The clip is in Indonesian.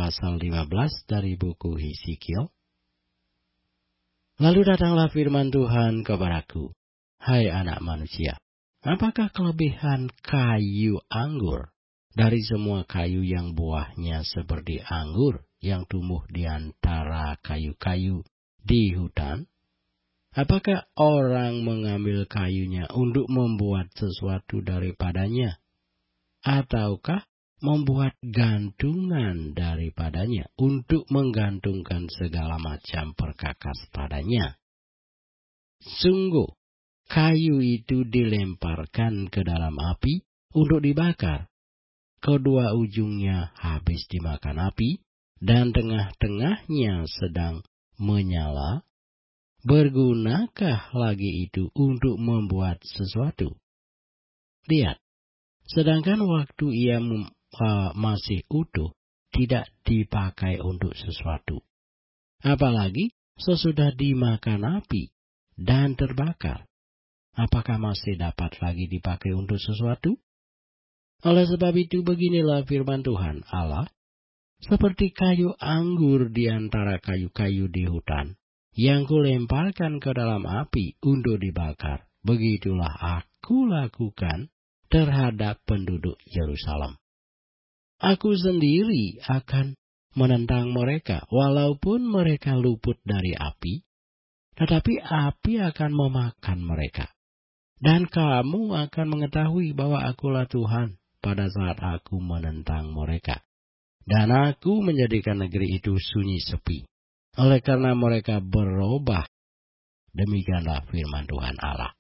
pasal 15 dari buku Hesekiel. Lalu datanglah firman Tuhan kepadaku, "Hai anak manusia, apakah kelebihan kayu anggur dari semua kayu yang buahnya seperti anggur yang tumbuh di antara kayu-kayu di hutan? Apakah orang mengambil kayunya untuk membuat sesuatu daripadanya? Ataukah membuat gantungan daripadanya untuk menggantungkan segala macam perkakas padanya? Sungguh, kayu itu dilemparkan ke dalam api untuk dibakar. Kedua ujungnya habis dimakan api, dan tengah-tengahnya sedang menyala. Bergunakah lagi itu untuk membuat sesuatu? Lihat, sedangkan waktu ia masih utuh, tidak dipakai untuk sesuatu. Apalagi sesudah dimakan api dan terbakar, apakah masih dapat lagi dipakai untuk sesuatu? Oleh sebab itu beginilah firman Tuhan Allah, seperti kayu anggur di antara kayu-kayu di hutan, yang kulemparkan ke dalam api untuk dibakar, begitulah aku lakukan terhadap penduduk Yerusalem. Aku sendiri akan menentang mereka, walaupun mereka luput dari api, tetapi api akan memakan mereka. Dan kamu akan mengetahui bahwa akulah Tuhan pada saat aku menentang mereka. Dan aku menjadikan negeri itu sunyi sepi, oleh karena mereka berubah. Demikianlah firman Tuhan Allah.